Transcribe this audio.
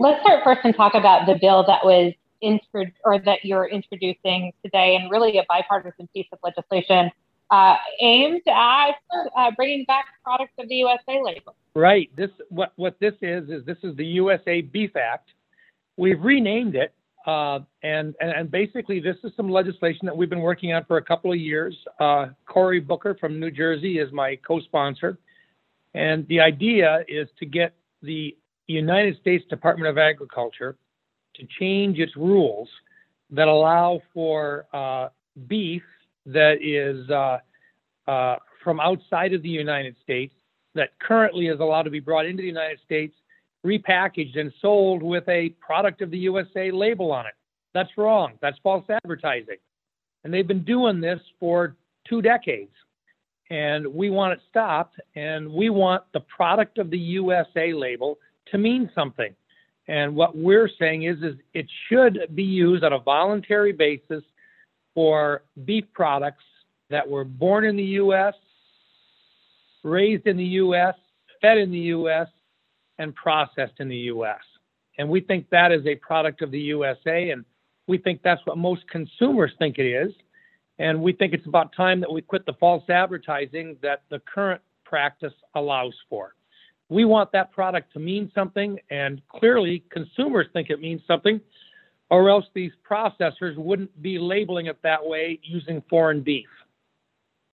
Let's start first and talk about the bill that was or that you're introducing today, and really a bipartisan piece of legislation aimed at bringing back products of the USA label. Right. What this is this is the USA Beef Act. We've renamed it, and basically this is some legislation that we've been working on for a couple of years. Cory Booker from New Jersey is my co-sponsor, and the idea is to get the United States Department of Agriculture to change its rules that allow for beef that is from outside of the United States that currently is allowed to be brought into the United States, repackaged and sold with a product of the USA label on it. That's wrong. That's false advertising. And they've been doing this for 2 decades. And we want it stopped, and we want the product of the USA label to mean something. And what we're saying is it should be used on a voluntary basis for beef products that were born in the U.S., raised in the U.S., fed in the U.S., and processed in the U.S. And we think that is a product of the USA, and we think that's what most consumers think it is. And we think it's about time that we quit the false advertising that the current practice allows for. We want that product to mean something, and clearly consumers think it means something, or else these processors wouldn't be labeling it that way using foreign beef.